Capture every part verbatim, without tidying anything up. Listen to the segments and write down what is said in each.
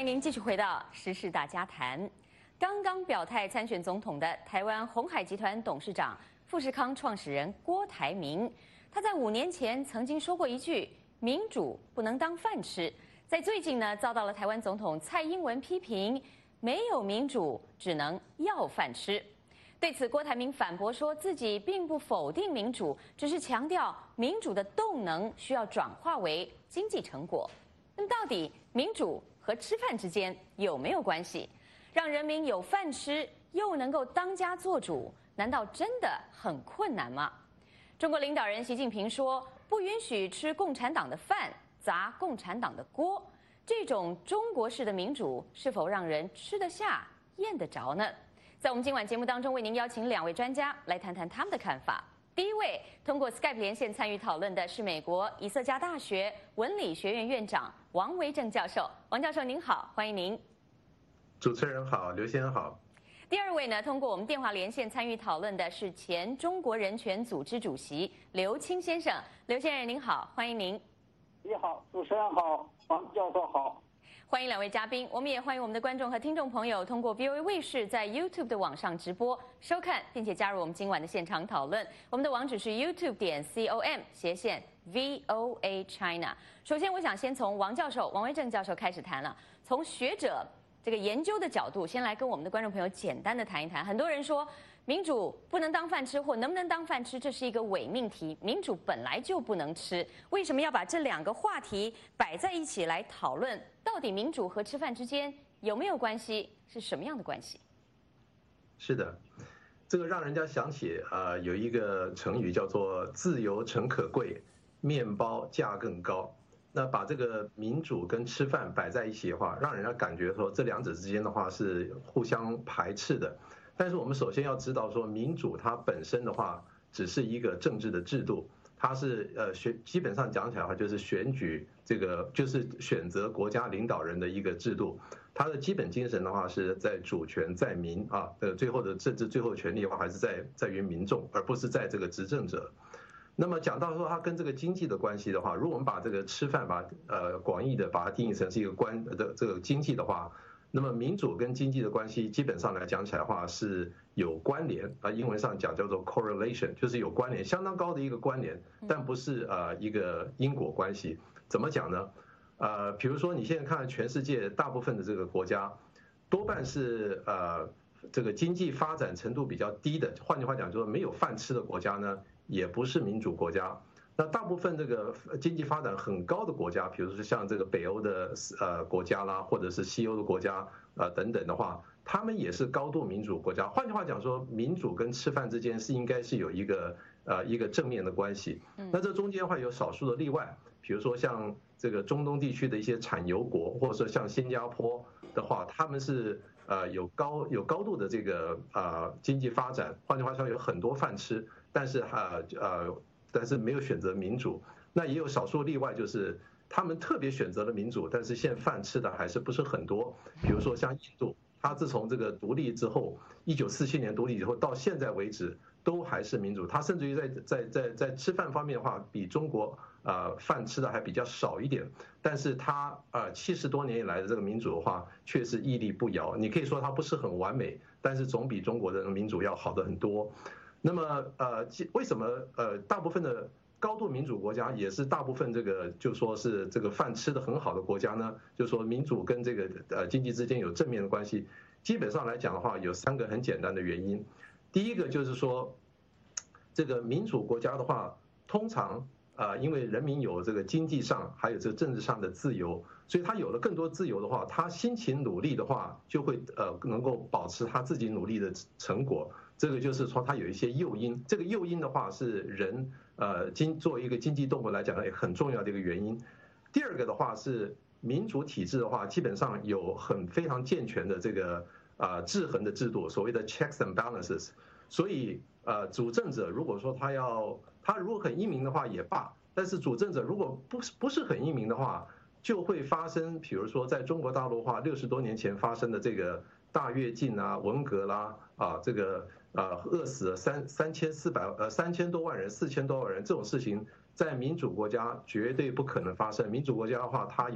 迎您继续回到时事大家谈。刚刚表态参选总统的台湾鸿海集团董事长富士康创始人郭台铭，他在五年前曾经说过一句“民主不能当饭吃”，在最近呢遭到了台湾总统蔡英文批评，没有民主只能要饭吃。对此，郭台铭反驳说自己并不否定民主，只是强调民主的动能需要转化为经济成果。那么，到底民主和吃饭之间有没有关系？让人民有饭吃，又能够当家做主，难道真的很困难吗？中国领导人习近平说，不允许吃共产党的饭，砸共产党的锅。这种中国式的民主，是否让人吃得下、咽得着呢？在我们今晚节目当中，为您邀请两位专家来谈谈他们的看法。第一位通过 Skype 连线参与讨论的是美国以色加大学文理学院院长王维正教授。王教授您好，欢迎您。 主持人好，刘先生好。 第二位呢，通过我们电话连线参与讨论的是前中国人权组织主席刘清先生。刘先生您好，欢迎您。 你好，主持人好，王教授好。 欢迎两位嘉宾，我们也欢迎我们的观众和听众朋友通过 V O A 卫视在 YouTube 的网上直播收看，并且加入我们今晚的现场讨论。我们的网址是 YouTube 点 com 斜线 V O A China。首先，我想先从王教授、王维正教授开始谈了。从学者这个研究的角度，先来跟我们的观众朋友简单的谈一谈。很多人说，民主不能当饭吃，或能不能当饭吃，这是一个伪命题。民主本来就不能吃，为什么要把这两个话题摆在一起来讨论？到底民主和吃饭之间有没有关系？是什么样的关系？ 是的，这个让人家想起呃有一个成语叫做"自由诚可贵，面包价更高"。那把这个民主跟吃饭摆在一起的话，让人家感觉说这两者之间的话是互相排斥的。但是我们首先要知道说，民主它本身的话只是一个政治的制度，它是呃选基本上讲起来的话就是选举这个就是选择国家领导人的一个制度。它的基本精神的话是在主权在民啊，呃最后的政治最后权力的话还是在在于民众，而不是在这个执政者。那么讲到说它跟这个经济的关系的话，如果我们把这个吃饭把呃广义的把它定义成是一个关的这个经济的话，那么民主跟经济的关系基本上来讲起来的话是有关联啊，英文上讲叫做 correlation， 就是有关联，相当高的一个关联，但不是呃一个因果关系。怎么讲呢？呃，比如说你现在看全世界大部分的这个国家，多半是呃这个经济发展程度比较低的，换句话讲就是没有饭吃的国家呢，也不是民主国家。那大部分这个经济发展很高的国家，比如说像这个北欧的呃国家啦，或者是西欧的国家呃等等的话，他们也是高度民主国家。换句话讲说，民主跟吃饭之间是应该是有一个呃一个正面的关系。那这中间的话有少数的例外，比如说像这个中东地区的一些产油国，或者说像新加坡的话，他们是呃有高有高度的这个呃经济发展。换句话说，有很多饭吃，但是呃呃。但是没有选择民主，那也有少数例外，就是他们特别选择了民主，但是现在饭吃的还是不是很多。比如说像印度，它自从这个独立之后，一九四七年独立以后到现在为止，都还是民主。它甚至于在在在在吃饭方面的话，比中国呃饭吃的还比较少一点。但是它呃七十多年以来的这个民主的话，却是屹立不摇。你可以说它不是很完美，但是总比中国的民主要好的很多。那么呃，为什么呃大部分的高度民主国家也是大部分这个就说是这个饭吃的很好的国家呢？就说民主跟这个呃经济之间有正面的关系。基本上来讲的话，有三个很简单的原因。第一个就是说，这个民主国家的话，通常啊，因为人民有这个经济上还有这个政治上的自由，所以他有了更多自由的话，他辛勤努力的话，就会呃能够保持他自己努力的成果。这个就是说，它有一些诱因。这个诱因的话，是人呃经作为一个经济动物来讲呢，也很重要的一个原因。第二个的话是民主体制的话，基本上有很非常健全的这个啊制衡的制度，所谓的 checks and balances。所以呃，主政者如果说他要他如果很英明的话也罢，但是主政者如果不是不是很英明的话，就会发生，比如说在中国大陆的话，六十多年前发生的这个大跃进啊、文革啦啊，这个。呃，饿死了三三千四百呃三千多万人，四千多万人，这种事情在民主国家绝对不可能发生。民主国家的话，它有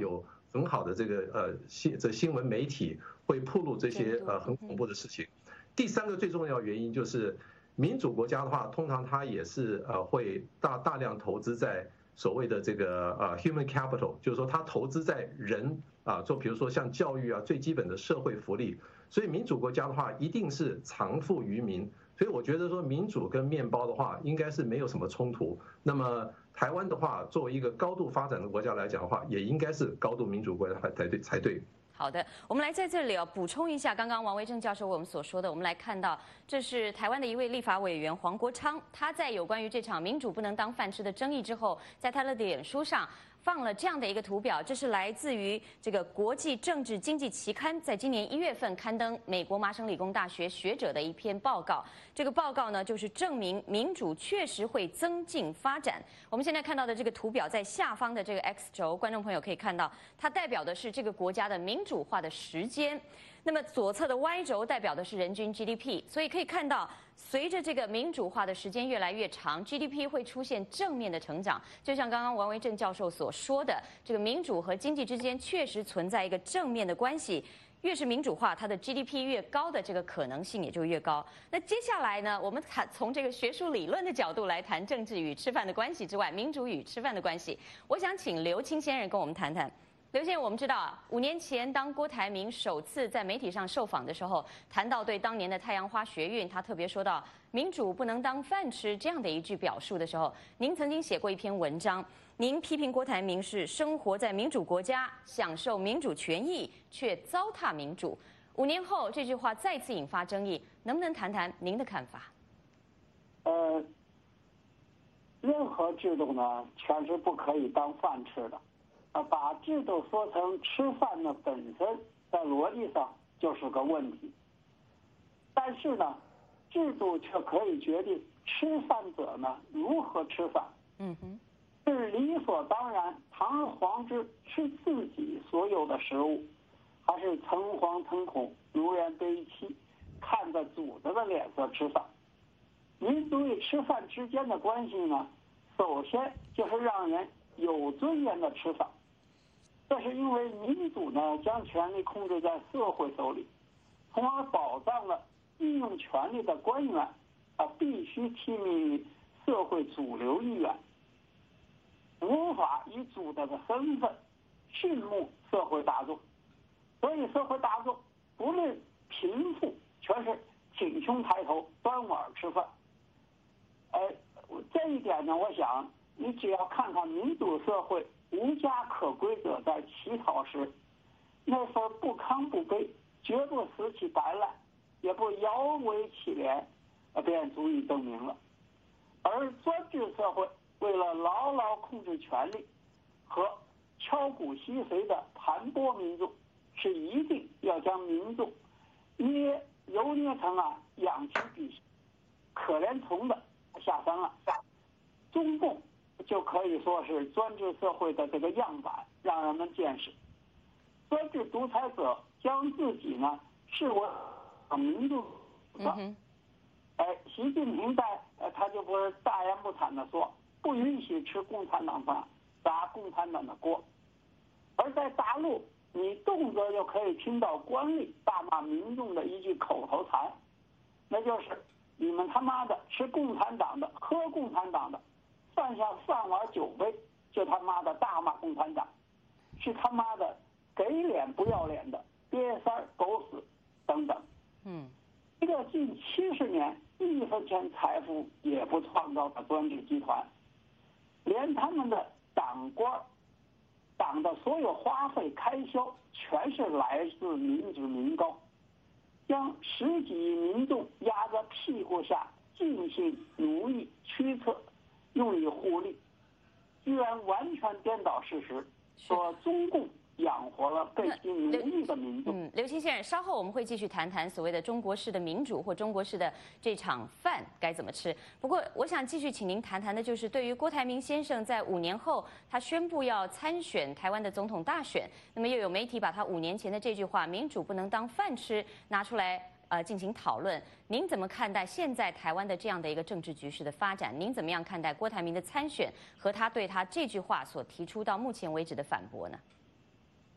很好的这个呃新这新闻媒体会曝露这些呃很恐怖的事情。第三个最重要原因就是，民主国家的话，通常它也是呃会大大量投资在所谓的这个呃 human capital， 就是说它投资在人啊，做比如说像教育啊最基本的社会福利，所以民主国家的话一定是藏富于民。所以我觉得说民主跟面包的话应该是没有什么冲突。那么台湾的话，作为一个高度发展的国家来讲的话，也应该是高度民主国家才对才对。 好的，我们来在这里哦补充一下刚刚王维正教授为我们所说的。我们来看到，这是台湾的一位立法委员黄国昌，他在有关于这场民主不能当饭吃的争议之后，在他的脸书上放了这样的一个图表，这是来自于这个国际政治经济期刊在今年一月份刊登美国麻省理工大学学者的一篇报告。这个报告呢，就是证明民主确实会增进发展。我们现在看到的这个图表在下方的这个 X 轴，观众朋友可以看到，它代表的是这个国家的民主化的时间。那么左侧的 Y 轴代表的是人均 G D P， 所以可以看到，随着这个民主化的时间越来越长 ，G D P 会出现正面的成长。就像刚刚王维正教授所说的，这个民主和经济之间确实存在一个正面的关系。越是民主化，它的 G D P 越高的这个可能性也就越高。那接下来呢，我们谈从这个学术理论的角度来谈政治与吃饭的关系之外，民主与吃饭的关系。我想请刘清先生跟我们谈谈。刘先生，我们知道啊，五年前当郭台铭首次在媒体上受访的时候，谈到对当年的太阳花学运，他特别说到“民主不能当饭吃”这样的一句表述的时候，您曾经写过一篇文章，您批评郭台铭是生活在民主国家，享受民主权益，却糟蹋民主。五年后，这句话再次引发争议，能不能谈谈您的看法？ 呃，任何制度呢，全是不可以当饭吃的。啊，把制度说成吃饭呢，本身在逻辑上就是个问题。但是呢，制度却可以决定吃饭者呢如何吃饭。 嗯哼， 是理所当然、堂而皇之吃自己所有的食物，还是诚惶诚恐、如临堆砌，看着主子的脸色吃饭？民族与吃饭之间的关系呢，首先就是让人有尊严的吃饭。这是因为民主呢，将权力控制在社会手里，从而保障了运用权力的官员啊必须听命于社会主流意愿，无法以主子的身份训牧社会大众。所以社会大众不论贫富，全是挺胸抬头、端碗吃饭。哎，这一点呢，我想你只要看看民主社会无家可归者在乞讨时，那份不康不卑，绝不拾起白烂，也不摇尾乞怜，便足以证明了。而专制社会为了牢牢控制权力和敲骨吸髓的盘剥民众，是一定要将民众捏揉捏成啊养其比可怜虫的下三滥。中共就可以说是专制社会的这个样板，让人们见识。专制独裁者将自己呢视为民主的， 嗯、 哎，习近平在呃他就不是大言不惭的说，不允许吃共产党饭，砸共产党的锅。而在大陆，你动辄就可以听到官吏大骂民众的一句口头禅，那就是你们他妈的吃共产党的，喝共产党的。放下饭碗酒杯，就他妈的大骂共产党，是他妈的给脸不要脸的瘪三狗屎等等。 嗯， 一个近七十年一分钱财富也不创造的专制集团，连他们的党官、党的所有花费开销全是来自民脂民膏，将十几亿民众压在屁股下进行奴役驱策。用以互利，居然完全颠倒事实，说中共养活了被其奴役的民众。 嗯，刘清先生，稍后我们会继续谈谈所谓的中国式的民主或中国式的这场饭该怎么吃。不过，我想继续请您谈谈的就是对于郭台铭先生在五年后他宣布要参选台湾的总统大选，那么又有媒体把他五年前的这句话“民主不能当饭吃”拿出来。呃，进行讨论，您怎么看待现在台湾的这样的一个政治局势的发展？您怎么样看待郭台铭的参选和他对他这句话所提出到目前为止的反驳呢？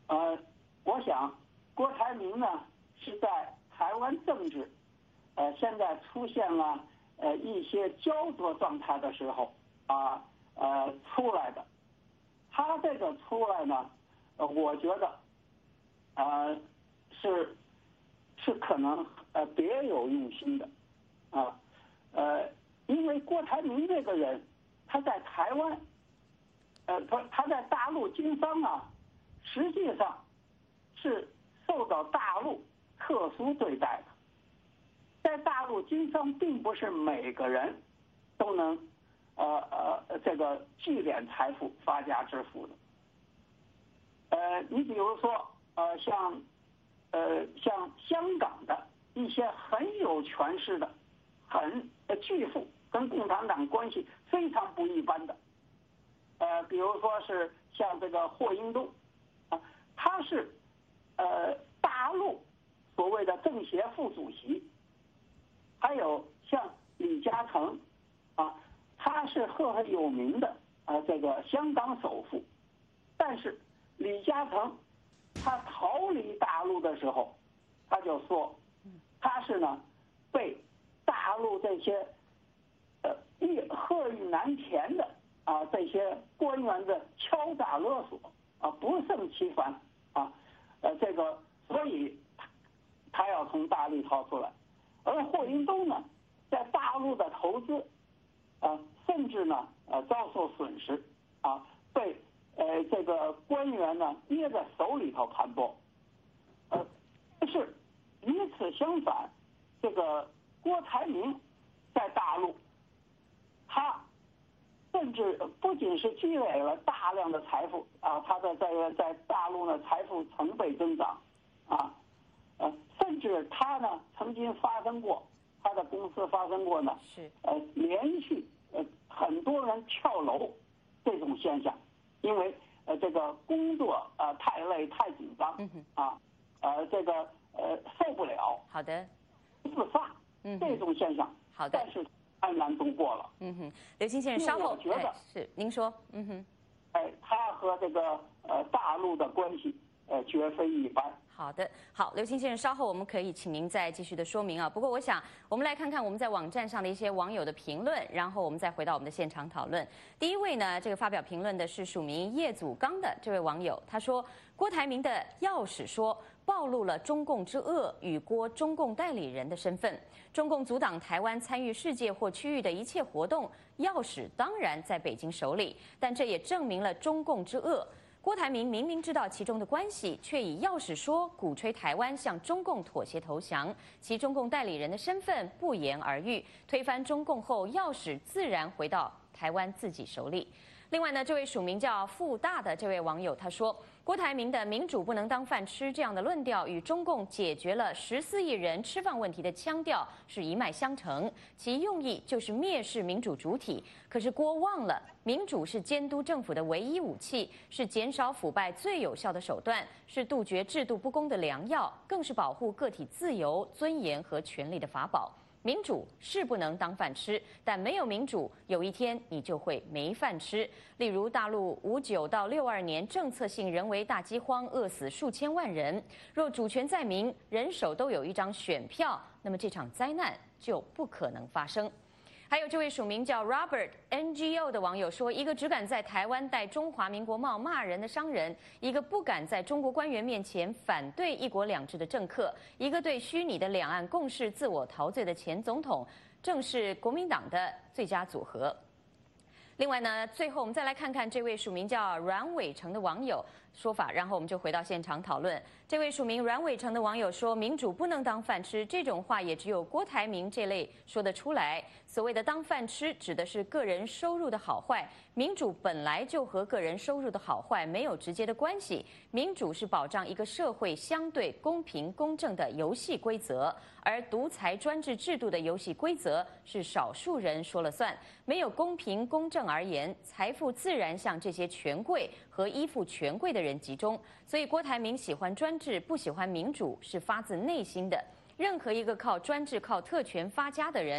呃，我想郭台铭呢是在台湾政治，呃，现在出现了呃一些焦灼状态的时候啊，呃出来的。他这个出来呢，呃，我觉得，呃，是是可能呃别有用心的，啊，呃，因为郭台铭这个人，他在台湾，呃，他他在大陆经商啊，实际上是受到大陆特殊对待的。在大陆经商，并不是每个人都能，呃呃，这个聚敛财富、发家致富的。呃，你比如说，呃，像，呃，像香港的一些很有权势的、很呃巨富，跟共产党关系非常不一般的，呃，比如说是像这个霍英东，啊，他是，呃，大陆所谓的政协副主席，还有像李嘉诚，啊，他是赫赫有名的啊，这个香港首富，但是李嘉诚他逃离大陆的时候，他就说，他是呢被大陆这些呃恶语难填的啊这些官员的敲诈勒索啊不胜其烦啊，呃这个所以他要从大陆逃出来，而霍英东呢在大陆的投资啊甚至呢呃遭受损失啊被。呃，这个官员呢捏在手里头盘剥，呃，但是与此相反，这个郭台铭在大陆，他甚至不仅是积累了大量的财富啊，他的在在大陆呢财富成倍增长，啊，呃，甚至他呢曾经发生过，他的公司发生过呢， 是呃连续呃很多人跳楼这种现象。因为呃这个工作啊、呃、太累太紧张， 嗯啊，呃这个呃受不了， 好的， 自杀， 嗯， 这种现象， 好的， 但是安然度过了。 嗯哼，刘清先生稍后， 我觉得、 哎、是您说，嗯哼， 哎，他和这个呃大陆的关系呃绝非一般。 好的，好，刘清先生，稍后我们可以请您再继续的说明啊。不过我想，我们来看看我们在网站上的一些网友的评论，然后我们再回到我们的现场讨论。第一位呢，这个发表评论的是署名叶祖刚的这位网友，他说郭台铭的钥匙说暴露了中共之恶与郭中共代理人的身份，中共阻挡台湾参与世界或区域的一切活动，钥匙当然在北京手里，但这也证明了中共之恶。郭台铭明明知道其中的关系，却以钥匙说鼓吹台湾向中共妥协投降，其中共代理人的身份不言而喻。推翻中共后，钥匙自然回到台湾自己手里。另外呢，这位署名叫富大的这位网友他说，郭台铭的民主不能当饭吃这样的论调，与中共解决了十四亿人吃饭问题的腔调是一脉相承，其用意就是蔑视民主主体。可是郭忘了，民主是监督政府的唯一武器，是减少腐败最有效的手段，是杜绝制度不公的良药，更是保护个体自由、尊严和权利的法宝。民主是不能当饭吃，但没有民主，有一天你就会没饭吃。例如，大陆五九到六二年政策性人为大饥荒，饿死数千万人。若主权在民，人手都有一张选票，那么这场灾难就不可能发生。还有这位署名叫 Robert N G O 的网友说，一个只敢在台湾戴中华民国帽骂人的商人，一个不敢在中国官员面前反对一国两制的政客，一个对虚拟的两岸共识自我陶醉的前总统，正是国民党的最佳组合。另外呢，最后我们再来看看这位署名叫阮伟成的网友说法，然后我们就回到现场讨论。这位署名阮伟成的网友说，民主不能当饭吃，这种话也只有郭台铭这类说得出来。所谓的当饭吃指的是个人收入的好坏，民主本来就和个人收入的好坏没有直接的关系，民主是保障一个社会相对公平公正的游戏规则，而独裁专制制度的游戏规则是少数人说了算，没有公平公正而言，财富自然向这些权贵和依附权贵的人集中。所以郭台铭喜欢专制，不喜欢民主，是发自内心的。任何一个靠专制、靠特权发家的人，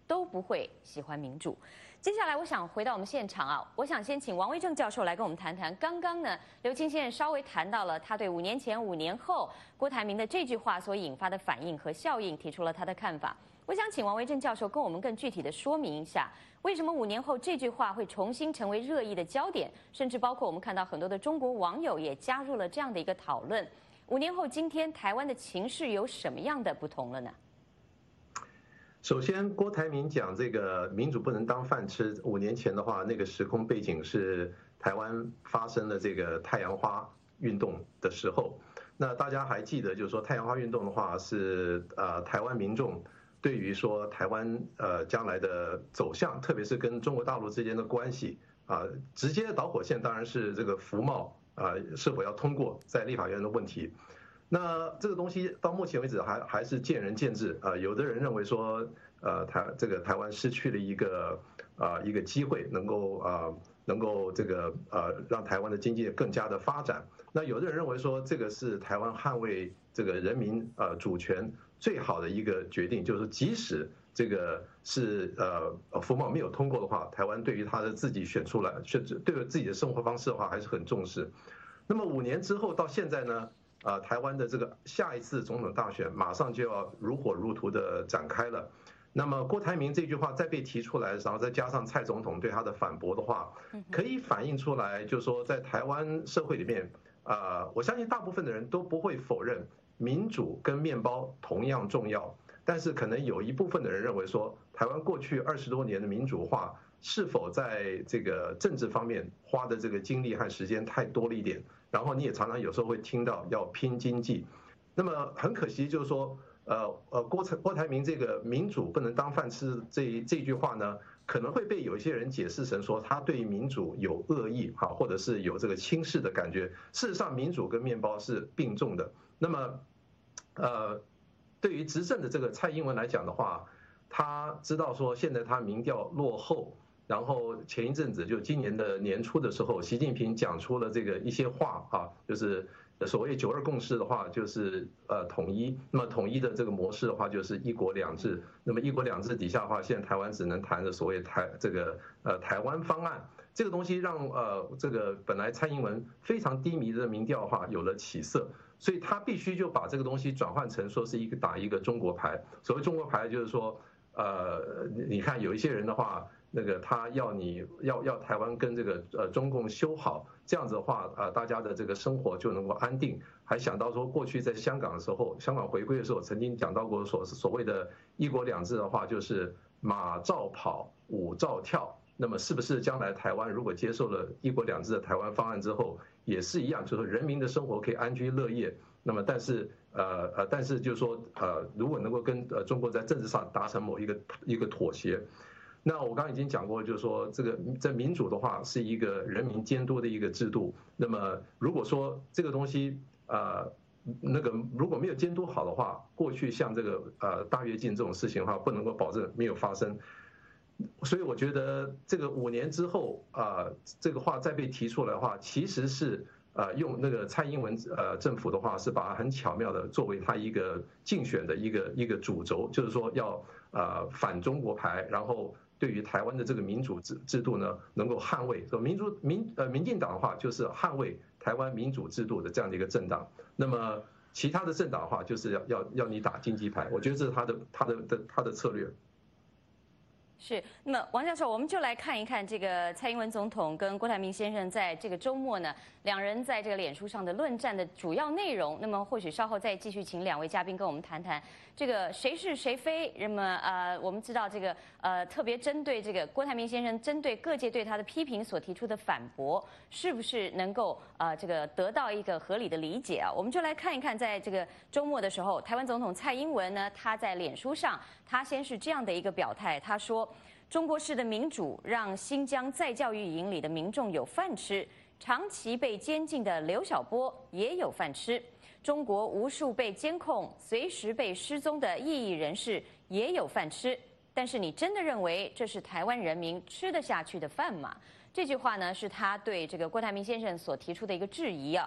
都不会喜欢民主。接下来，我想回到我们现场啊，我想先请王威正教授来跟我们谈谈。刚刚呢，刘清先生稍微谈到了他对五年前、五年后郭台铭的这句话所引发的反应和效应，提出了他的看法。我想请王威正教授跟我们更具体的说明一下，为什么五年后这句话会重新成为热议的焦点，甚至包括我们看到很多的中国网友也加入了这样的一个讨论。五年后，今天台湾的情势有什么样的不同了呢？ 首先，郭台铭讲这个民主不能当饭吃。五年前的话，那个时空背景是台湾发生了这个太阳花运动的时候。那大家还记得，就是说太阳花运动的话是呃台湾民众对于说台湾呃将来的走向，特别是跟中国大陆之间的关系啊、呃，直接的导火线当然是这个服贸啊、呃、是否要通过在立法院的问题。那这个东西到目前为止还还是见仁见智啊、呃，有的人认为说，呃，台这个台湾失去了一个啊、呃、一个机会，能够啊、呃、能够这个呃让台湾的经济更加的发展。那有的人认为说，这个是台湾捍卫这个人民呃主权最好的一个决定，就是即使这个是呃服贸没有通过的话，台湾对于他的自己选出来，选对于自己的生活方式的话还是很重视。那么五年之后到现在呢？啊，台湾的这个下一次总统大选马上就要如火如荼的展开了。那么郭台铭这句话再被提出来，然后再加上蔡总统对他的反驳的话，可以反映出来，就是说在台湾社会里面，啊，我相信大部分的人都不会否认民主跟面包同样重要，但是可能有一部分的人认为说，台湾过去二十多年的民主化是否在这个政治方面花的这个精力和时间太多了一点。然后你也常常有时候会听到要拼经济，那么很可惜就是说，呃呃郭台郭台铭这个民主不能当饭吃这这句话呢，可能会被有一些人解释成说他对民主有恶意哈，或者是有这个轻视的感觉。事实上，民主跟面包是并重的。那么，呃，对于执政的这个蔡英文来讲的话，他知道说现在他民调落后。然后前一阵子就今年的年初的时候，习近平讲出了这个一些话啊，就是所谓九二共识的话，就是呃统一。那么统一的这个模式的话，就是一国两制。那么一国两制底下的话，现在台湾只能谈的所谓台这个呃台湾方案。这个东西让呃这个本来蔡英文非常低迷的民调的话有了起色，所以他必须就把这个东西转换成说是一个打一个中国牌。所谓中国牌就是说，呃你看有一些人的话。那个他要你要要台湾跟这个呃中共修好，这样子的话啊，大家的这个生活就能够安定。还想到说过去在香港的时候，香港回归的时候曾经讲到过所所谓的一国两制的话，就是马照跑，舞照跳。那么是不是将来台湾如果接受了一国两制的台湾方案之后，也是一样，就是人民的生活可以安居乐业？那么但是呃呃，但是就是说呃，如果能够跟呃中国在政治上达成某一个一个妥协。那我刚刚已经讲过，就是说这个在民主的话是一个人民监督的一个制度。那么如果说这个东西呃那个如果没有监督好的话，过去像这个呃大跃进这种事情的话，不能够保证没有发生。所以我觉得这个五年之后啊、呃，这个话再被提出来的话，其实是呃用那个蔡英文呃政府的话是把它很巧妙的作为他一个竞选的一个一个主轴，就是说要呃反中国牌，然后。对于台湾的这个民主制制度呢，能够捍卫，说民主民呃民进党的话就是捍卫台湾民主制度的这样的一个政党。那么其他的政党的话，就是要要要你打经济牌。我觉得这是他的他的的他的策略。 是，那么王教授，我们就来看一看这个蔡英文总统跟郭台铭先生在这个周末呢，两人在这个脸书上的论战的主要内容。那么或许稍后再继续请两位嘉宾跟我们谈谈这个谁是谁非。那么呃，我们知道这个呃，特别针对这个郭台铭先生针对各界对他的批评所提出的反驳，是不是能够呃这个得到一个合理的理解啊？我们就来看一看，在这个周末的时候，台湾总统蔡英文呢，他在脸书上，他先是这样的一个表态，他说。中国式的民主让新疆再教育营里的民众有饭吃，长期被监禁的刘晓波也有饭吃。中国无数被监控、随时被失踪的异议人士也有饭吃。但是你真的认为这是台湾人民吃得下去的饭吗？这句话呢，是他对这个郭台铭先生所提出的一个质疑啊。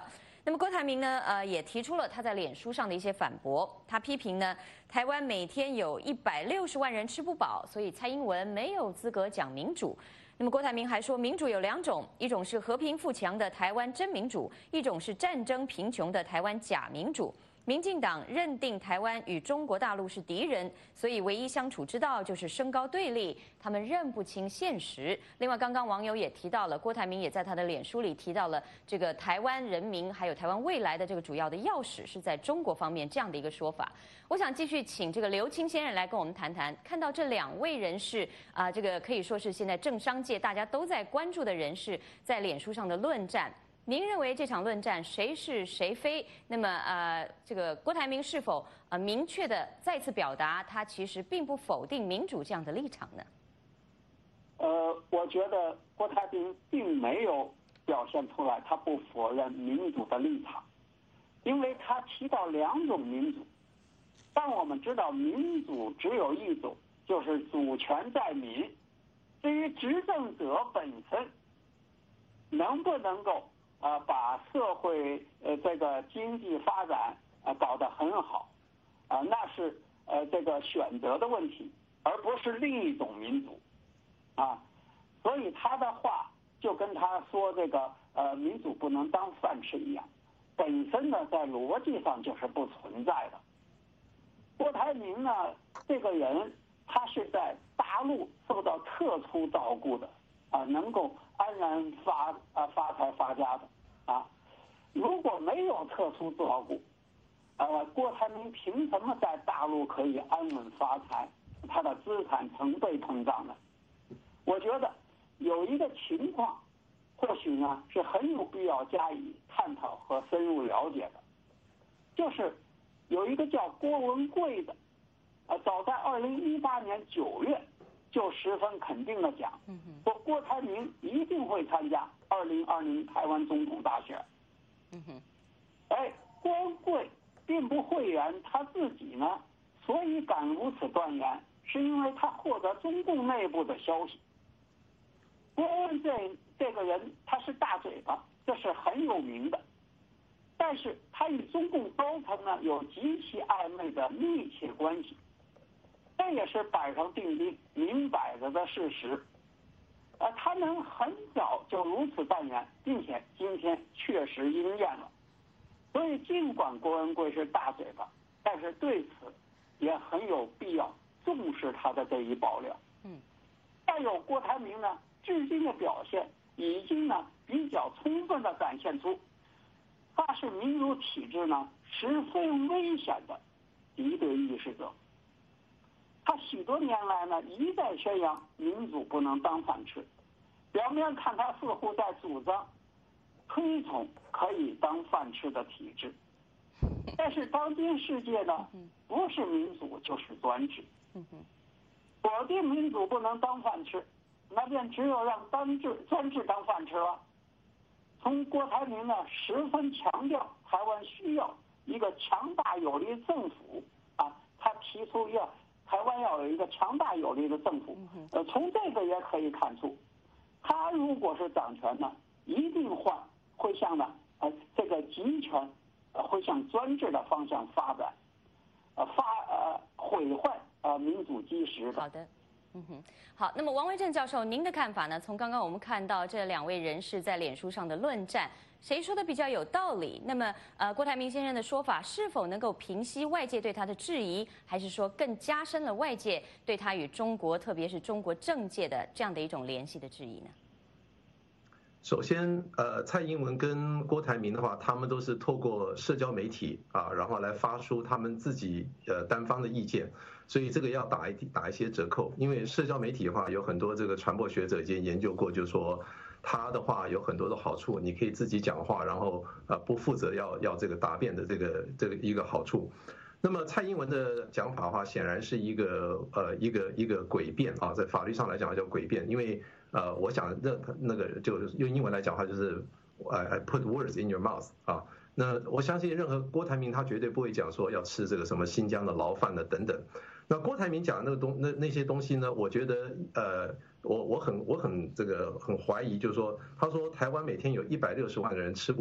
那么郭台铭呢，呃，也提出了他在脸书上的一些反驳。他批评呢，台湾每天有一百六十万人吃不饱，所以蔡英文没有资格讲民主。那么郭台铭还说，民主有两种，一种是和平富强的台湾真民主，一种是战争贫穷的台湾假民主。民进党认定台湾与中国大陆是敌人，所以唯一相处之道就是升高对立。他们认不清现实。另外，刚刚网友也提到了，郭台铭也在他的脸书里提到了这个台湾人民还有台湾未来的这个主要的钥匙是在中国方面这样的一个说法。我想继续请这个刘清先生来跟我们谈谈，看到这两位人士啊、呃，这个可以说是现在政商界大家都在关注的人士在脸书上的论战。您认为这场论战谁是谁非？那么呃，这个郭台铭是否呃明确的再次表达他其实并不否定民主这样的立场呢？ 呃，我觉得郭台铭并没有表现出来他不否认民主的立场，因为他提到两种民主，但我们知道民主只有一种，就是主权在民。至于执政者本身能不能够啊、呃，把社会呃这个经济发展啊、呃、搞得很好，啊、呃，那是呃这个选择的问题，而不是另一种民主，啊，所以他的话就跟他说这个呃民主不能当饭吃一样，本身呢在逻辑上就是不存在的。郭台铭呢这个人，他是在大陆受到特殊照顾的啊、呃，能够安然发啊发财发家的啊，如果没有特殊照顾，呃，郭台铭凭什么在大陆可以安稳发财？他的资产成倍膨胀的。我觉得有一个情况，或许呢是很有必要加以探讨和深入了解的，就是有一个叫郭文贵的，呃，早在二零一八年九月。就十分肯定的讲，说郭台铭一定会参加二零二零台湾总统大选。嗯哼，哎，郭文贵并不讳言他自己呢，所以敢如此断言，是因为他获得中共内部的消息。郭文贵这个人他是大嘴巴，这是很有名的，但是他与中共高层呢有极其暧昧的密切关系。这也是板上钉钉、明摆着的事实。呃，他能很早就如此断言，并且今天确实应验了。所以，尽管郭文贵是大嘴巴，但是对此也很有必要重视他的这一爆料。嗯，再有郭台铭呢，至今的表现已经呢比较充分的展现出，他是民主体制呢十分危险的敌对意识者。他许多年来呢，一再宣扬民主不能当饭吃，表面看他似乎在主张推崇可以当饭吃的体制，但是当今世界呢，不是民主就是专制。否定民主不能当饭吃，那便只有让专制专制当饭吃了。从郭台铭呢，十分强调台湾需要一个强大有力政府啊，他提出要。台湾要有一个强大有力的政府，呃，从这个也可以看出，他如果是掌权呢，一定会会向呢呃这个集权，呃会向专制的方向发展，呃发呃毁坏呃民主基石的。 好的。嗯哼，好。那么王维正教授，您的看法呢？从刚刚我们看到这两位人士在脸书上的论战，谁说的比较有道理？那么，呃，郭台铭先生的说法是否能够平息外界对他的质疑，还是说更加深了外界对他与中国，特别是中国政界的这样的一种联系的质疑呢？ 首先，呃，蔡英文跟郭台铭的话，他们都是透过社交媒体啊，然后来发出他们自己呃单方的意见，所以这个要打一打一些折扣。因为社交媒体的话，有很多这个传播学者已经研究过，就是说它的话有很多的好处，你可以自己讲话，然后呃不负责要要这个答辩的这个这个一个好处。那么蔡英文的讲法的话，显然是一个呃一个一个诡辩啊，在法律上来讲叫诡辩，因为。呃，我想那那个就是用英文来讲的话，就是呃 I put words in your mouth 啊。那我相信任何郭台铭他绝对不会讲说要吃这个什么新疆的牢饭的等等。那郭台铭讲的那个东那那些东西呢，我觉得呃我我很我很这个很怀疑，就是说他说台湾每天有一百六十万个人吃不饱，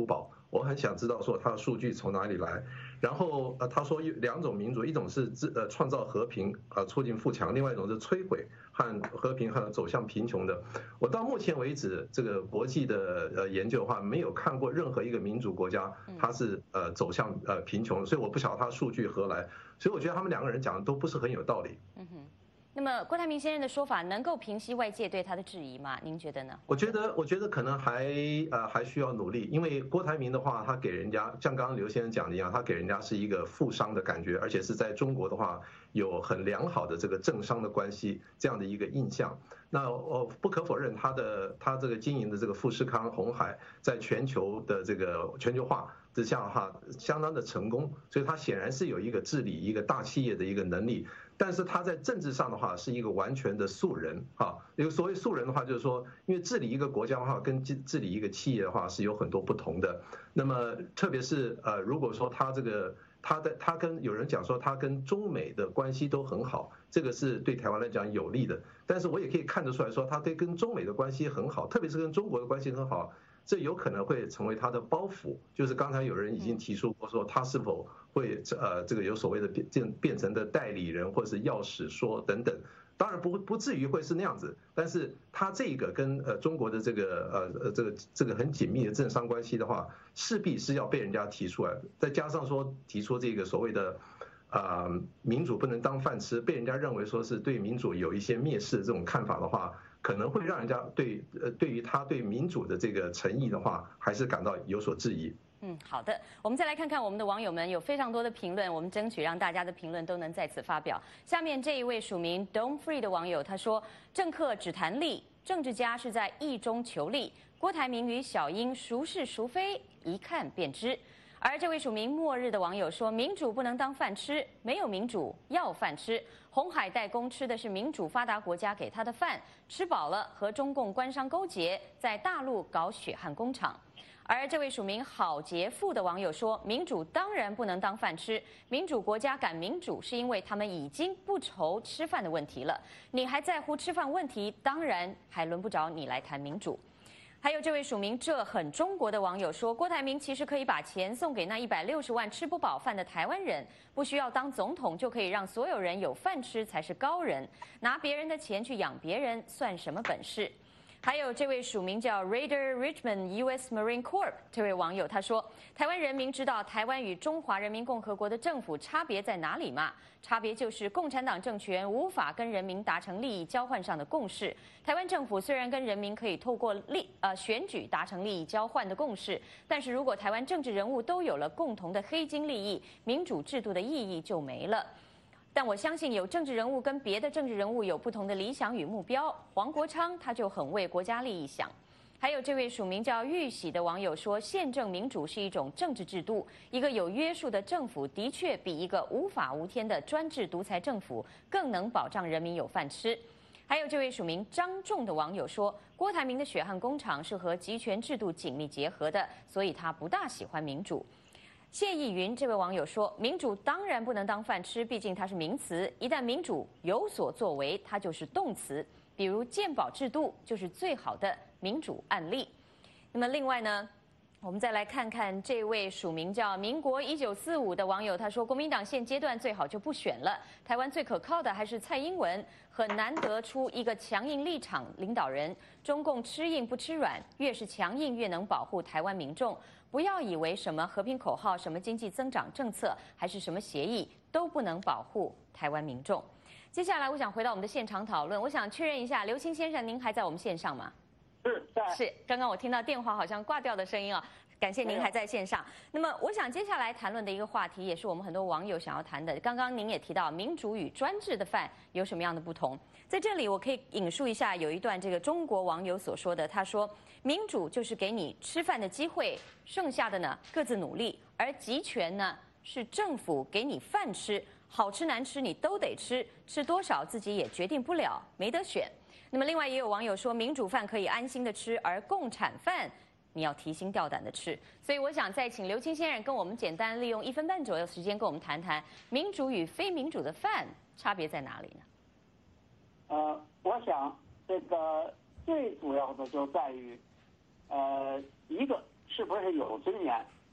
我很想知道说他的数据从哪里来。然后呃，他说有两种民主，一种是自呃创造和平，呃促进富强，另外一种是摧毁和和平和走向贫穷的。我到目前为止，这个国际的呃研究的话，没有看过任何一个民主国家它是呃走向呃贫穷，所以我不晓得他数据何来。所以我觉得他们两个人讲的都不是很有道理。 嗯哼。那么郭台铭先生的说法能够平息外界对他的质疑吗？您觉得呢？ 我觉得，我觉得可能还呃还需要努力，因为郭台铭的话，他给人家像刚刚刘先生讲的一样，他给人家是一个富商的感觉，而且是在中国的话有很良好的这个政商的关系这样的一个印象。那我不可否认，他的他这个经营的这个富士康、鸿海，在全球的这个全球化之下的话，相当的成功，所以他显然是有一个治理一个大企业的一个能力。但是他在政治上的话是一个完全的素人啊。因为所谓素人的话，就是说，因为治理一个国家的话，跟治治理一个企业的话是有很多不同的。那么特别是呃，如果说他这个他的他跟有人讲说他跟中美的关系都很好，这个是对台湾来讲有利的。但是我也可以看得出来说，他对跟中美的关系很好，特别是跟中国的关系很好。这有可能会成为他的包袱，就是刚才有人已经提出过说，他是否会呃这个有所谓的变变成的代理人或者是钥匙说等等，当然不不至于会是那样子，但是他这个跟呃中国的这个呃呃这个这个很紧密的政商关系的话，势必是要被人家提出来的，再加上说提出这个所谓的。啊，民主不能当饭吃，被人家认为说是对民主有一些蔑视这种看法的话，可能会让人家对呃对于他对民主的这个诚意的话，还是感到有所质疑。 嗯，好的，我们再来看看我们的网友们有非常多的评论，我们争取让大家的评论都能在此发表。下面这一位署名 Don't Free 的网友他说：“政客只谈利，政治家是在义中求利。郭台铭与小英孰是孰非，一看便知。”而这位署名末日的网友说：“民主不能当饭吃，没有民主要饭吃。鸿海代工吃的是民主发达国家给他的饭，吃饱了和中共官商勾结，在大陆搞血汗工厂。”而这位署名郝杰富的网友说：“民主当然不能当饭吃，民主国家赶民主是因为他们已经不愁吃饭的问题了。你还在乎吃饭问题，当然还轮不着你来谈民主。”还有这位署名这很中国的网友说，郭台铭其实可以把钱送给那一百六十万吃不饱饭的台湾人，不需要当总统就可以让所有人有饭吃才是高人，拿别人的钱去养别人算什么本事？还有这位署名叫 Raider Richmond U S Marine Corp 这位网友他说，台湾人民知道台湾与中华人民共和国的政府差别在哪里吗？差别就是共产党政权无法跟人民达成利益交换上的共识，台湾政府虽然跟人民可以透过利呃选举达成利益交换的共识，但是如果台湾政治人物都有了共同的黑金利益，民主制度的意义就没了。但我相信有政治人物跟别的政治人物有不同的理想与目标，黄国昌他就很为国家利益想。还有这位署名叫玉喜的网友说，宪政民主是一种政治制度，一个有约束的政府的确比一个无法无天的专制独裁政府更能保障人民有饭吃。还有这位署名张仲的网友说，郭台铭的血汗工厂是和集权制度紧密结合的，所以他不大喜欢民主。谢逸云这位网友说，民主当然不能当饭吃，毕竟它是名词，一旦民主有所作为，它就是动词，比如健保制度就是最好的民主案例。那么另外呢，我们再来看看这位署名叫民国一九四五的网友，他说，国民党现阶段最好就不选了，台湾最可靠的还是蔡英文，很难得出一个强硬立场领导人，中共吃硬不吃软，越是强硬越能保护台湾民众。不要以为什么和平口号、什么经济增长政策，还是什么协议，都不能保护台湾民众。接下来，我想回到我们的现场讨论，我想确认一下，刘清先生，您还在我们线上吗？ 是，在。 是，刚刚我听到电话好像挂掉的声音啊，感谢您还在线上。那么，我想接下来谈论的一个话题，也是我们很多网友想要谈的。刚刚您也提到，民主与专制的饭有什么样的不同？在这里，我可以引述一下有一段这个中国网友所说的，他说，民主就是给你吃饭的机会，剩下的呢各自努力，而集权呢是政府给你饭吃，好吃难吃你都得吃，吃多少自己也决定不了，没得选。那么另外也有网友说，民主饭可以安心的吃，而共产饭你要提心吊胆的吃。所以我想再请刘清先生跟我们简单利用一分半左右时间跟我们谈谈民主与非民主的饭差别在哪里呢？ 呃，我想这个最主要的就在于，呃，一个是不是有尊严，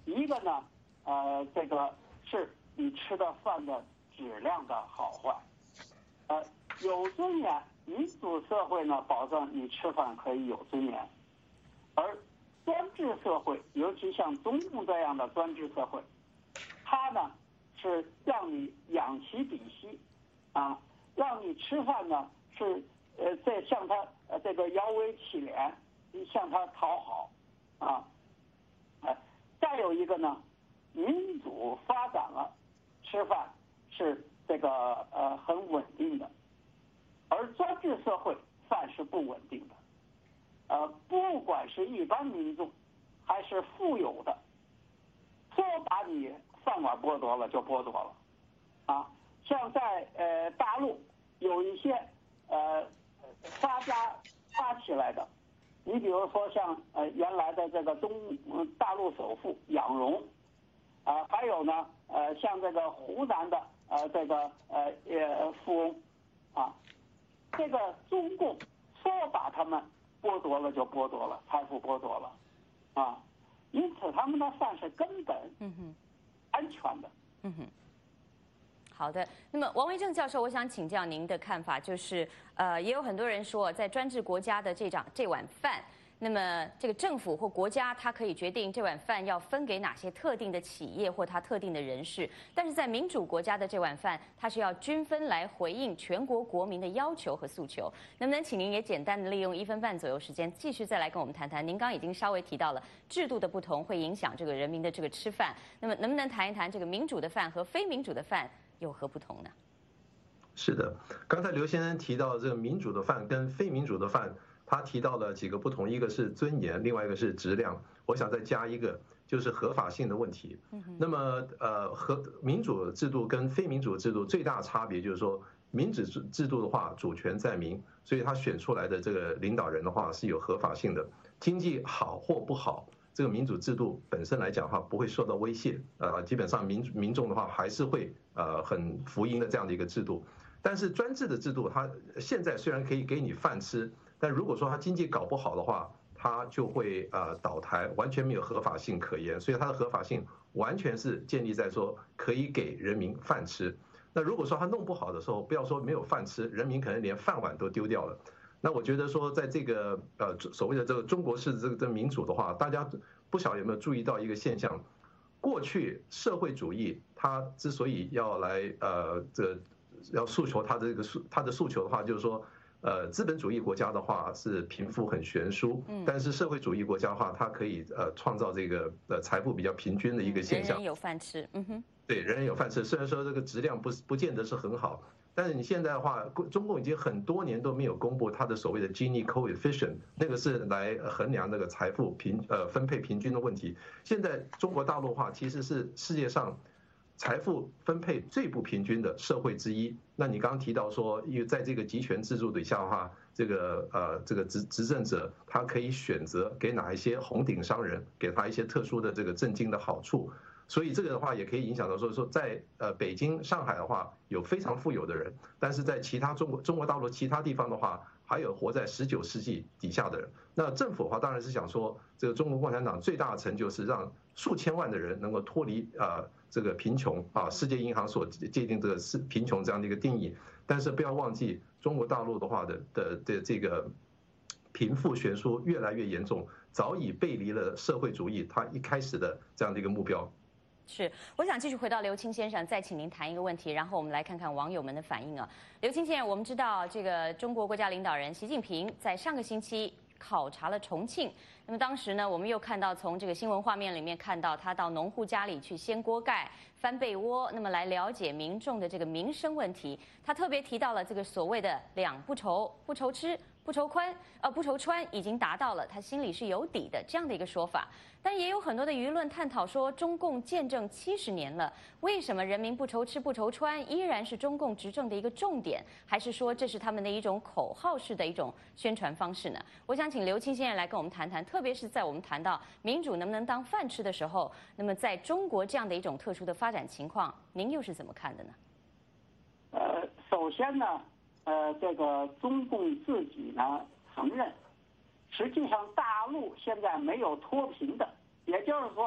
一个呢，呃，这个是你吃的饭的质量的好坏，呃，有尊严，民主社会呢保证你吃饭可以有尊严，而专制社会，尤其像中共这样的专制社会，它呢是让你仰其鼻息，啊，让你吃饭呢是呃在向他呃这个摇尾乞怜，向他讨好，啊，呃，再有一个呢，民主发展了，吃饭是这个呃很稳定的，而专制社会饭是不稳定的。呃，不管是一般民众，还是富有的，说把你饭碗剥夺了就剥夺了，啊，像在呃大陆有一些呃发家发起来的，你比如说像呃原来的这个中大陆首富杨荣，啊、呃，还有呢呃像这个湖南的呃这个呃呃富翁，啊，这个中共说把他们剥夺了就剥夺了，财富剥夺了，啊，因此他们的饭是根本安全的。 嗯哼。好的，那么王维正教授，我想请教您的看法，就是呃，也有很多人说，在专制国家的这场这碗饭，那么这个政府或国家，它可以决定这碗饭要分给哪些特定的企业或它特定的人士，但是在民主国家的这碗饭，它是要均分来回应全国国民的要求和诉求。能不能请您也简单的利用一分半左右时间，继续再来跟我们谈谈？您刚刚已经稍微提到了制度的不同会影响这个人民的这个吃饭，那么能不能谈一谈这个民主的饭和非民主的饭有何不同呢？ 是的，刚才刘先生提到这个民主的饭跟非民主的饭，他提到了几个不同，一个是尊严，另外一个是质量。我想再加一个，就是合法性的问题。那么呃，和民主制度跟非民主制度最大差别就是说，民主制度的话，主权在民，所以他选出来的这个领导人的话是有合法性的。经济好或不好，这个民主制度本身来讲的话不会受到威胁，呃，基本上民民众的话还是会呃很服膺的这样的一个制度。但是专制的制度，它现在虽然可以给你饭吃，但如果说它经济搞不好的话，它就会呃倒台，完全没有合法性可言。所以它的合法性完全是建立在说可以给人民饭吃。那如果说它弄不好的时候，不要说没有饭吃，人民可能连饭碗都丢掉了。那我觉得说，在这个呃所谓的这个中国式这个民主的话，大家不晓得有没有注意到一个现象？过去社会主义它之所以要来呃这要诉求它的这个诉它的诉求的话，就是说，呃资本主义国家的话是贫富很悬殊，但是社会主义国家的话，它可以呃创造这个呃财富比较平均的一个现象。 人人有饭吃，嗯哼， 对，人人有饭吃。虽然说这个质量不不见得是很好。但是你现在的话，中共已经很多年都没有公布它的所谓的 Gini coefficient， 那个是来衡量那个财富平呃分配平均的问题。现在中国大陆的话，其实是世界上财富分配最不平均的社会之一。那你刚刚提到说，因为在这个集权制度底下的话，这个呃这个执执政者他可以选择给哪一些红顶商人给他一些特殊的这个政经的好处。所以这个的话也可以影响到说说在呃北京、上海的话有非常富有的人，但是在其他中国中国大陆其他地方的话，还有活在十九世纪底下的人。那政府的话当然是想说，这个中国共产党最大的成就是让数千万的人能够脱离啊这个贫穷啊，世界银行所界定这个是贫穷这样的一个定义。但是不要忘记，中国大陆的话的的的这个贫富悬殊越来越严重，早已背离了社会主义它一开始的这样的一个目标。 是，我想继续回到刘清先生，再请您谈一个问题，然后我们来看看网友们的反应啊。刘清先生，我们知道这个中国国家领导人习近平在上个星期考察了重庆，那么当时呢，我们又看到从这个新闻画面里面看到他到农户家里去掀锅盖、翻被窝，那么来了解民众的这个民生问题。他特别提到了这个所谓的两不愁，不愁吃。不愁宽，呃，不愁穿，已经达到了他心里是有底的这样的一个说法。但也有很多的舆论探讨说，中共建政七十年了，为什么人民不愁吃不愁穿依然是中共执政的一个重点？还是说这是他们的一种口号式的一种宣传方式呢？我想请刘清先生来跟我们谈谈，特别是在我们谈到民主能不能当饭吃的时候，那么在中国这样的一种特殊的发展情况，您又是怎么看的呢？ 呃，首先呢。呃，这个中共自己呢承认，实际上大陆现在没有脱贫的，也就是说，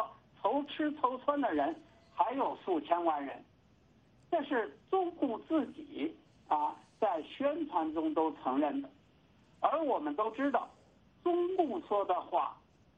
筹吃筹穿的人还有数千万人，这是中共自己啊在宣传中都承认的。而我们都知道，中共说的话，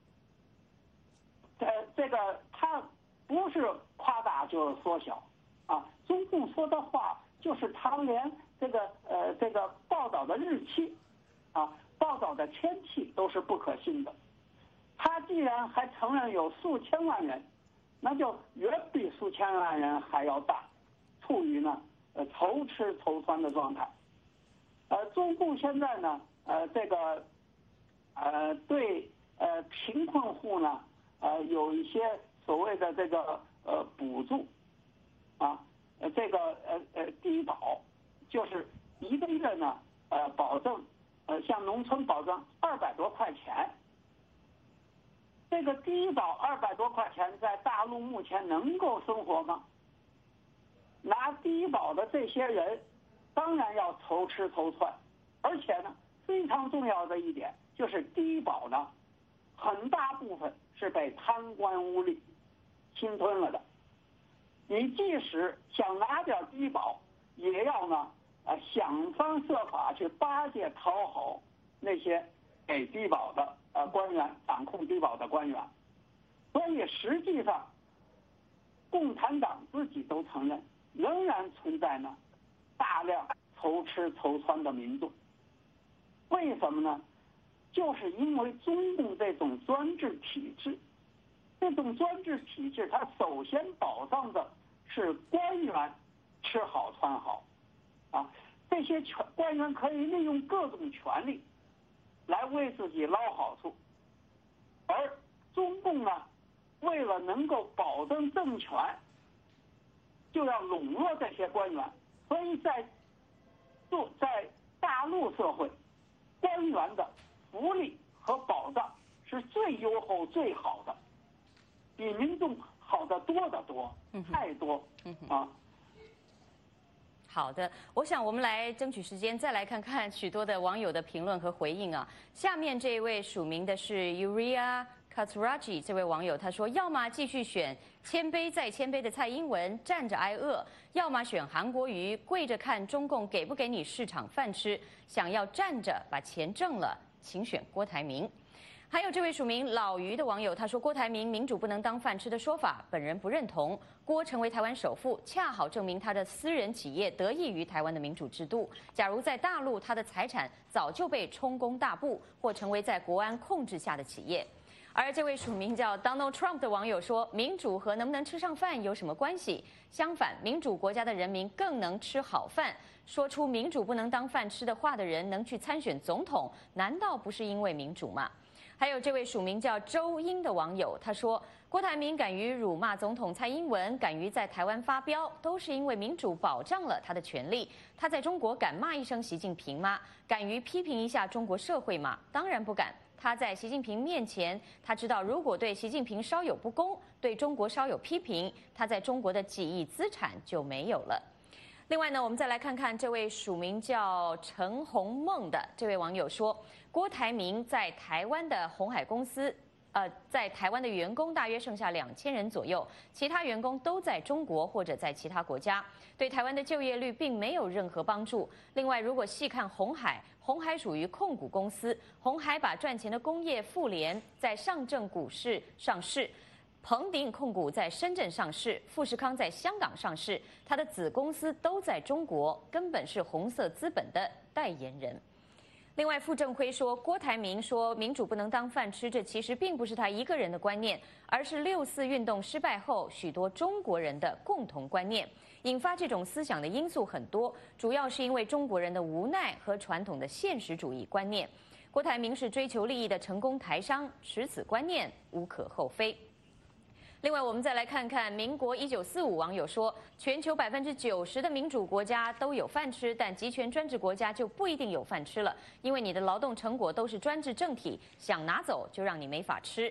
呃，这个他不是夸大就是缩小，啊，中共说的话就是他连这个呃这个报道的日期，啊，报道的天气都是不可信的。他既然还承认有数千万人，那就远比数千万人还要大，处于呢呃筹吃筹穿的状态。呃，中共现在呢。呃，这个，呃，对，呃，贫困户呢，呃，有一些所谓的这个呃补助，啊，呃，这个呃呃低保，就是一个月呢，呃，保证，呃，向农村保证二百多块钱。这个低保二百多块钱，在大陆目前能够生活吗？拿低保的这些人，当然要筹吃筹穿，而且呢。非常重要的一点就是低保呢，很大部分是被贪官污吏侵吞了的。你即使想拿点低保，也要呢，呃，想方设法去巴结讨好那些给低保的呃官员，掌控低保的官员。所以实际上，共产党自己都承认，仍然存在呢大量筹吃筹穿的民众。为什么呢？就是因为中共这种专制体制，这种专制体制，它首先保障的是官员吃好穿好，啊，这些权官员可以利用各种权利来为自己捞好处，而中共呢，为了能够保证政权，就要笼络这些官员，所以在就在大陆社会。官员的福利和保障是最优厚、最好的，比民众好得多得多，太多啊。 好的，我想我们来争取时间，再来看看许多的网友的评论和回应啊。下面这一位署名的是 Uria Katsuraji 这位网友，他说：要么继续选谦卑再谦卑的蔡英文，站着挨饿；要么选韩国瑜，跪着看中共给不给你市场饭吃。想要站着把钱挣了，请选郭台铭。还有这位署名老于的网友，他说郭台铭民主不能当饭吃的说法，本人不认同。郭成为台湾首富，恰好证明他的私人企业得益于台湾的民主制度。假如在大陆，他的财产早就被充公大部，或成为在国安控制下的企业。而这位署名叫 Donald Trump 的网友说，民主和能不能吃上饭有什么关系？相反，民主国家的人民更能吃好饭。说出民主不能当饭吃的话的人能去参选总统，难道不是因为民主吗？还有这位署名叫周英的网友，他说郭台铭敢于辱骂总统蔡英文，敢于在台湾发飙，都是因为民主保障了他的权利。他在中国敢骂一声习近平吗？敢于批评一下中国社会吗？当然不敢。他在习近平面前，他知道如果对习近平稍有不公，对中国稍有批评，他在中国的几亿资产就没有了。另外呢，我们再来看看这位署名叫陈红梦的这位网友说，郭台铭在台湾的鸿海公司，呃，在台湾的员工大约剩下两千人左右，其他员工都在中国或者在其他国家，对台湾的就业率并没有任何帮助。另外，如果细看鸿海，鸿海属于控股公司，鸿海把赚钱的工业妇联在上证股市上市。鹏鼎控股在深圳上市，富士康在香港上市，它的子公司都在中国，根本是红色资本的代言人。另外，傅政辉说，郭台铭说民主不能当饭吃，这其实并不是他一个人的观念，而是六四运动失败后许多中国人的共同观念。引发这种思想的因素很多，主要是因为中国人的无奈和传统的现实主义观念。郭台铭是追求利益的成功台商，持此观念无可厚非。另外，我们再来看看民国一九四五网友说，全球百分之九十的民主国家都有饭吃，但集权专制国家就不一定有饭吃了，因为你的劳动成果都是专制政体，想拿走就让你没法吃。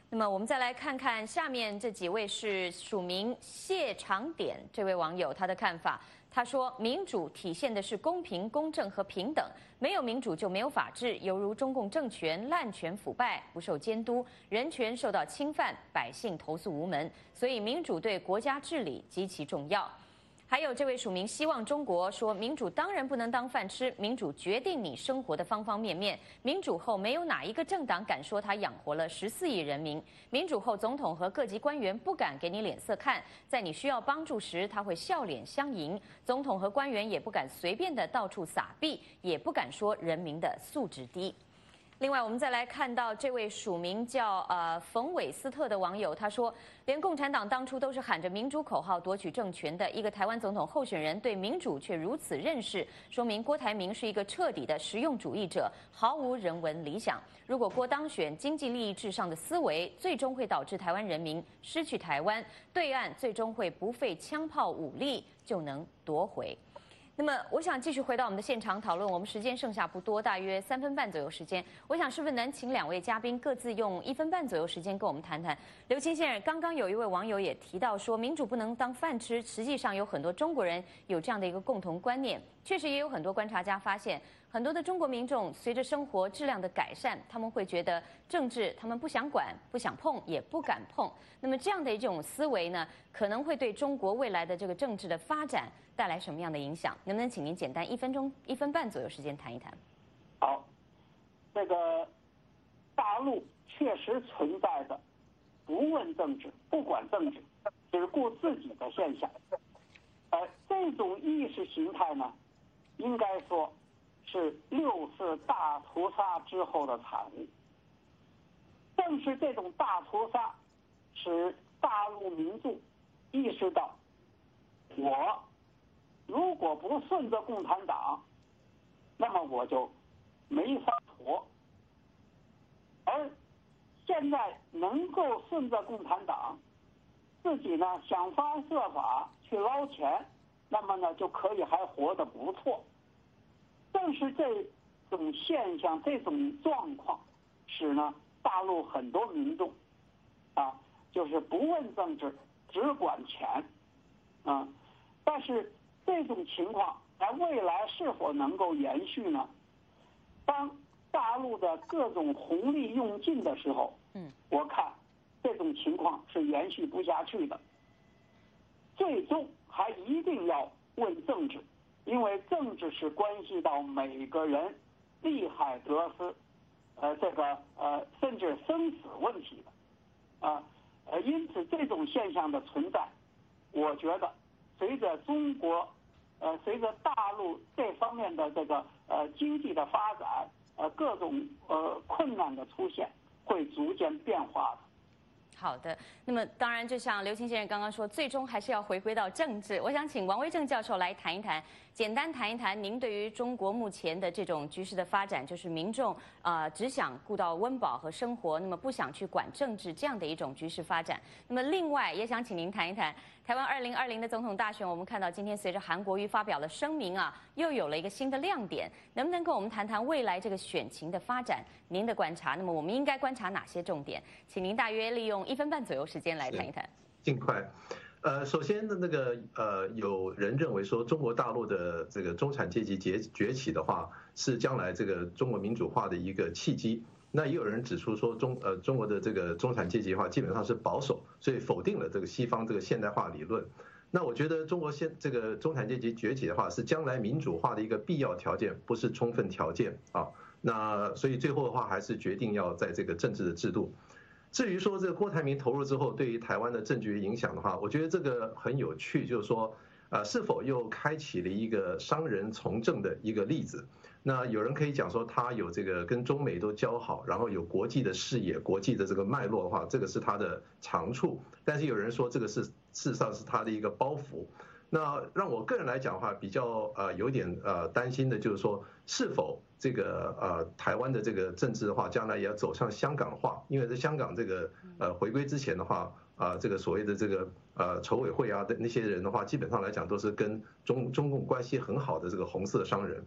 那么我们再来看看下面这几位是署名谢长典这位网友他的看法。他说，民主体现的是公平、公正和平等，没有民主就没有法治，犹如中共政权滥权腐败，不受监督，人权受到侵犯，百姓投诉无门，所以民主对国家治理极其重要。还有这位署名希望中国说，民主当然不能当饭吃，民主决定你生活的方方面面。民主后没有哪一个政党敢说他养活了十四亿人民。民主后总统和各级官员不敢给你脸色看，在你需要帮助时他会笑脸相迎。总统和官员也不敢随便的到处撒币，也不敢说人民的素质低。另外，我们再来看到这位署名叫呃冯韦斯特的网友，他说，连共产党当初都是喊着民主口号夺取政权的一个台湾总统候选人，对民主却如此认识，说明郭台铭是一个彻底的实用主义者，毫无人文理想。如果郭当选，经济利益至上的思维最终会导致台湾人民失去台湾，对岸最终会不费枪炮武力就能夺回。那么，我想继续回到我们的现场讨论。我们时间剩下不多，大约三分半左右时间。我想是不是能请两位嘉宾各自用一分半左右时间跟我们谈谈？刘清先生，刚刚有一位网友也提到说，民主不能当饭吃。实际上，有很多中国人有这样的一个共同观念。确实，也有很多观察家发现，很多的中国民众随着生活质量的改善，他们会觉得政治他们不想管、不想碰、也不敢碰。那么这样的一种思维呢，可能会对中国未来的这个政治的发展带来什么样的影响？能不能请您简单一分钟、一分半左右时间谈一谈？ 好，这个大陆确实存在着不问政治、不管政治、只顾自己的现象。呃，这种意识形态呢，应该说是六次大屠杀之后的产物。正是这种大屠杀，使大陆民众意识到，我如果不顺着共产党，那么我就没法活。而现在能够顺着共产党，自己呢想方设法去捞钱，那么呢就可以还活得不错。正是这种现象、这种状况，使呢大陆很多民众啊，就是不问政治，只管钱啊。但是这种情况在未来是否能够延续呢？当大陆的各种红利用尽的时候，嗯，我看这种情况是延续不下去的。最终还一定要问政治，因为政治是关系到每个人利害得失，呃，这个呃，甚至生死问题的，啊，呃，因此这种现象的存在，我觉得随着中国，呃，随着大陆这方面的这个呃经济的发展，呃，各种呃困难的出现，会逐渐变化的。 好的，那么当然，就像刘清先生刚刚说，最终还是要回归到政治。我想请王威正教授来谈一谈，简单谈一谈您对于中国目前的这种局势的发展，就是民众啊、呃、只想顾到温饱和生活，那么不想去管政治这样的一种局势发展。那么另外也想请您谈一谈台湾二零二零的总统大选，我们看到今天随着韩国瑜发表了声明啊，又有了一个新的亮点，能不能跟我们谈谈未来这个选情的发展？您的观察，那么我们应该观察哪些重点？请您大约利用一分半左右时间来谈一谈。 尽快。呃，首先的那个呃，有人认为说中国大陆的这个中产阶级崛崛起的话，是将来这个中国民主化的一个契机。那也有人指出说中呃中国的这个中产阶级化基本上是保守，所以否定了这个西方这个现代化理论。那我觉得中国现这个中产阶级崛起的话，是将来民主化的一个必要条件，不是充分条件啊。那所以最后的话，还是决定要在这个政治的制度。至于说这个郭台铭投入之后对于台湾的政局影响的话，我觉得这个很有趣，就是说，呃，是否又开启了一个商人从政的一个例子？那有人可以讲说他有这个跟中美都交好，然后有国际的视野、国际的这个脉络的话，这个是他的长处。但是有人说这个是事实上是他的一个包袱。那让我个人来讲的话，比较呃有点呃担心的就是说，是否这个呃台湾的这个政治的话，将来也要走向香港化？因为在香港这个呃回归之前的话，啊、呃、这个所谓的这个呃筹委会啊的那些人的话，基本上来讲都是跟中中共关系很好的这个红色商人。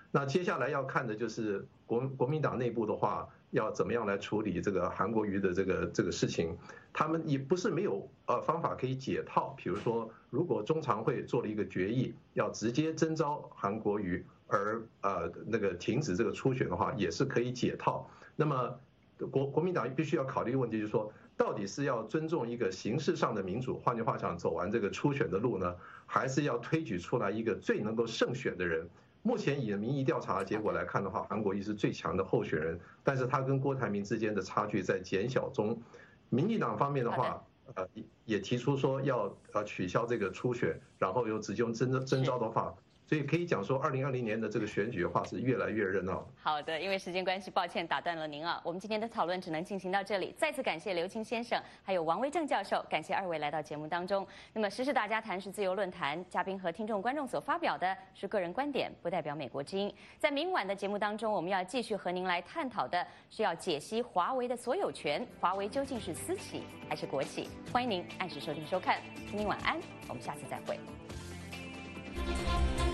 那接下来要看的就是国国民党内部的话，要怎么样来处理这个韩国瑜的这个这个事情。他们也不是没有呃方法可以解套，比如说，如果中常会做了一个决议，要直接征召韩国瑜，而呃那个停止这个初选的话，也是可以解套。那么国国民党必须要考虑的问题就是说，到底是要尊重一个形式上的民主，换句话讲，走完这个初选的路呢，还是要推举出来一个最能够胜选的人？目前以民意调查的结果来看的话，韩国瑜是最强的候选人，但是他跟郭台铭之间的差距在减小中。民进党方面的话，呃，也提出说要呃取消这个初选，然后又直接用征征召的话，所以可以讲说，二零二零年的这个选举的话是越来越热闹。 好的，因为时间关系，抱歉打断了您啊。我们今天的讨论只能进行到这里，再次感谢刘清先生，还有王威正教授，感谢二位来到节目当中。那么，时事大家谈是自由论坛，嘉宾和听众观众所发表的是个人观点，不代表美国之音。在明晚的节目当中，我们要继续和您来探讨的是要解析华为的所有权，华为究竟是私企还是国企？欢迎您按时收听收看，祝您晚安，我们下次再会。